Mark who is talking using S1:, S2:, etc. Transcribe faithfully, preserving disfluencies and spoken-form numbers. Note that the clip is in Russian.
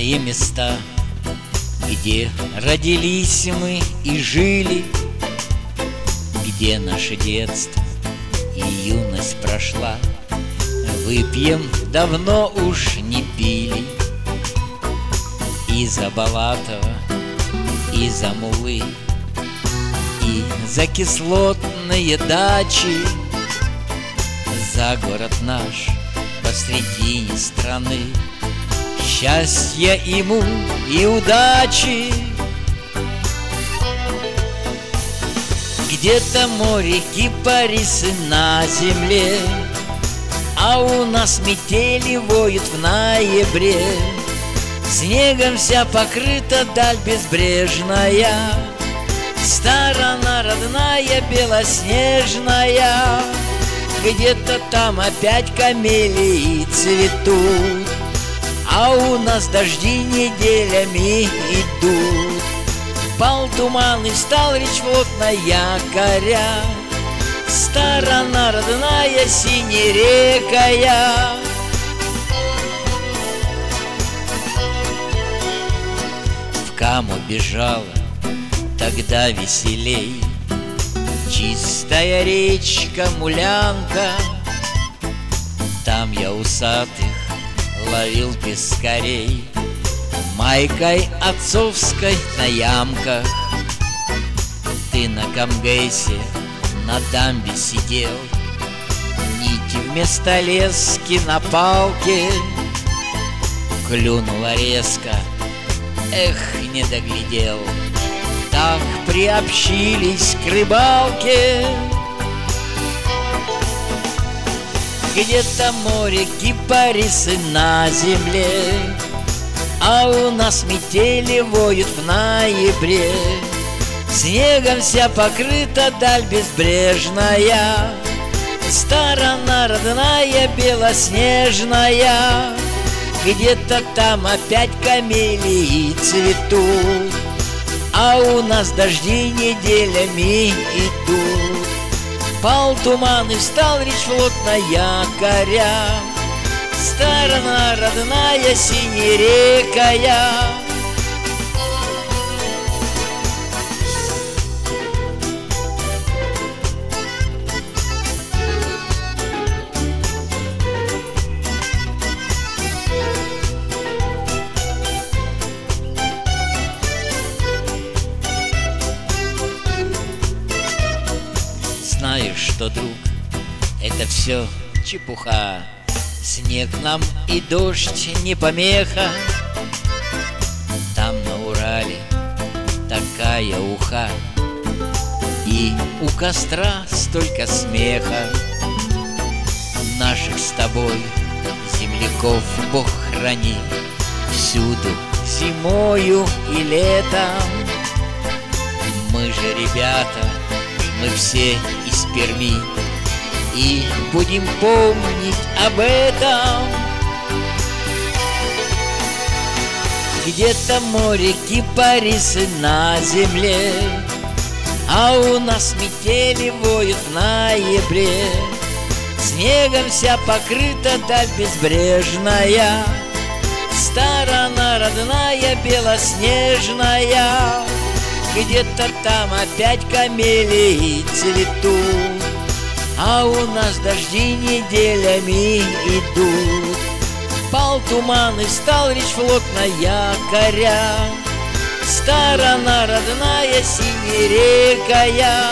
S1: Разные места, где родились мы и жили, где наше детство и юность прошла. Выпьем, давно уж не пили, и за Балатова, и за Мулы, и за кислотные дачи, за город наш посредине страны. Счастья ему и удачи. Где-то море, кипарисы на земле, а у нас метели воют в ноябре. Снегом вся покрыта даль безбрежная, сторона родная белоснежная. Где-то там опять камелии цветут, а у нас дожди неделями идут. Пал туман и встал речь-флот на якоря, сторона родная синерекая. В Каму бежала тогда веселей чистая речка Мулянка. Там я усатых ловил пескарей майкой отцовской на ямках. Ты на Камгейсе на дамбе сидел, нити вместо лески на палке. Клюнула резко, эх, не доглядел, так приобщились к рыбалке. Где-то море, кипарисы на земле, а у нас метели воют в ноябре. Снегом вся покрыта даль безбрежная, сторона родная белоснежная. Где-то там опять камелии цветут, а у нас дожди неделями идут. Пал туман и встал речь-флот на якоря, сторона родная синерекая. Знаешь что, друг, это все чепуха. Снег нам и дождь не помеха. Там на Урале такая уха, и у костра столько смеха. Наших с тобой земляков Бог храни всюду, зимою и летом. Мы же, ребята, мы все из Перми, и будем помнить об этом. Где-то море, кипарисы на земле, а у нас метели воют в ноябре. Снегом вся покрыта даль безбрежная, сторона родная белоснежная. Где-то там опять камелии цветут, а у нас дожди неделями идут. Пал туман и встал речь-флот на якоря, сторона родная синерекая.